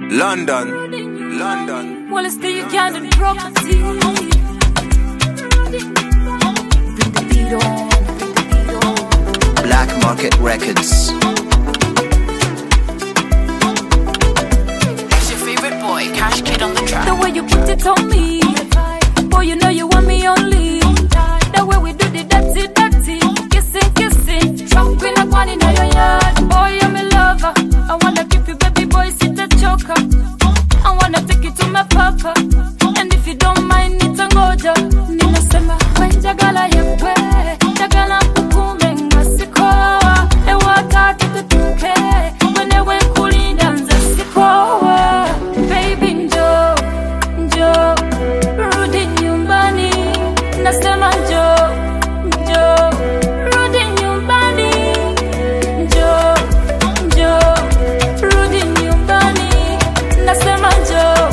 London. Well, it's still Ugandan property. Black Market Records. It's your favorite boy, Cash Kid on the track. The way you put it on me, boy, you know you want me only. The way we do the dirty, kissing. Chopping up one in your yard. Boy, I'm a lover. I wanna keep you, baby boy, sit a choker. I wanna take you to my papa. And if you don't mind, it's a ngoja. Nina sema, when jagala yepe, jagala kukume ngasikoa. Ewa kati tutuke, when ewe kulinda nza sikoa. Baby njo, rudi nyumbani. Nasema njo, rudi nyumbani. Njo, rudi nyumbani. Nasema njo,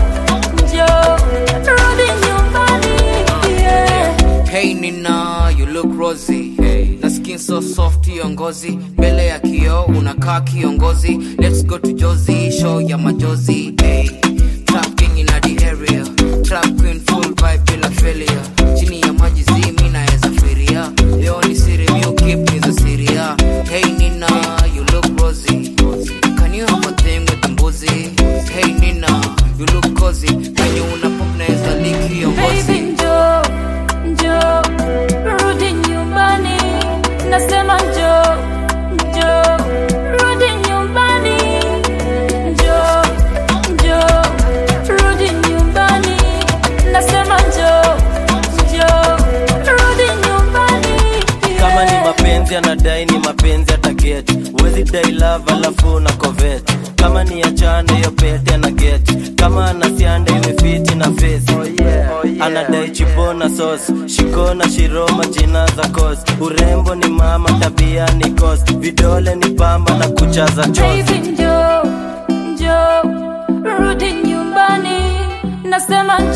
rudi nyumbani. Yeah. Hey Nina, you look rosy. Hey. Na skin so soft hiyo ngozi. Mbele ya kioo unakaa kiongozi. Let's go to Josie, show ya majozi. Hey. Trap king in the area. Trap queen full vibe bila failure. Chini ya maji zimi naeza firia. The only city you keep is a Syria. Hey Nina, you look rosy. Can you have a thing with the mbuzi? Hey Nina, you look cozy. When you una pop naeza lick hiyo ngozi. Baby njo, rudi nyumbani. Nasema njo, rudi nyumbani. Njo, rudi nyumbani. Nasema njo, rudi nyumbani. Kama ni mapenzi anadai ni mapenzi ataget. Uwezi dai love alafu na covet. Kama ni achane yo pete na get. Kama anasianda iwe fiti na face. Anadai chipo na sauce. Shiko na shiroma jina za cost. Urembo ni mama tabia ni cost. Vidole ni pamba na kuchaza chost. Baby njo, rudi nyumbani. Nasema